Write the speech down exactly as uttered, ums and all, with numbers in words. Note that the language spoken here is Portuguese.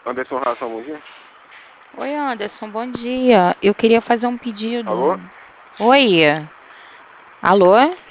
Anderson Ração, bom dia. Oi, Anderson, bom dia. Eu queria fazer um pedido. Alô? Oi. Alô?